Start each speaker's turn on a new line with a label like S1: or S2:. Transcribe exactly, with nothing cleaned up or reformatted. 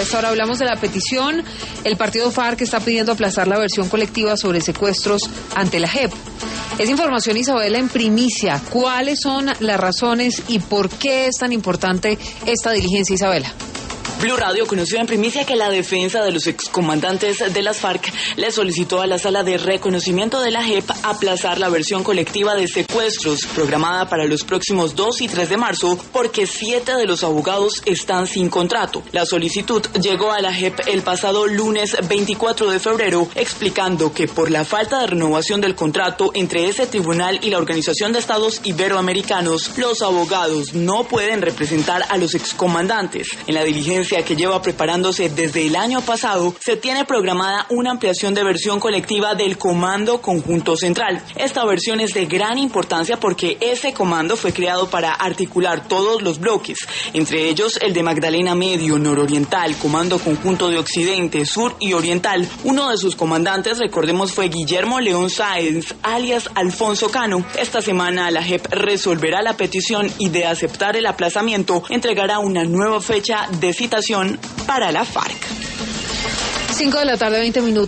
S1: A esta hora hablamos de la petición. El partido FARC está pidiendo aplazar la versión colectiva sobre secuestros ante la J E P. Es información, Isabela, en primicia. ¿Cuáles son las razones y por qué es tan importante esta diligencia, Isabela?
S2: Blue Radio conoció en primicia que la defensa de los excomandantes de las FARC le solicitó a la Sala de Reconocimiento de la J E P aplazar la versión colectiva de secuestros programada para los próximos dos y tres de marzo porque siete de los abogados están sin contrato. La solicitud llegó a la J E P el pasado lunes veinticuatro de febrero explicando que por la falta de renovación del contrato entre ese tribunal y la Organización de Estados Iberoamericanos, los abogados no pueden representar a los excomandantes. En la diligencia que lleva preparándose desde el año pasado, se tiene programada una ampliación de versión colectiva del Comando Conjunto Central. Esta versión es de gran importancia porque ese comando fue creado para articular todos los bloques, entre ellos el de Magdalena Medio, Nororiental, Comando Conjunto de Occidente, Sur y Oriental. Uno de sus comandantes, recordemos, fue Guillermo León Sáenz, alias Alfonso Cano. Esta semana la J E P resolverá la petición y, de aceptar el aplazamiento, entregará una nueva fecha de citación para la FARC.
S1: cinco de la tarde, veinte minutos.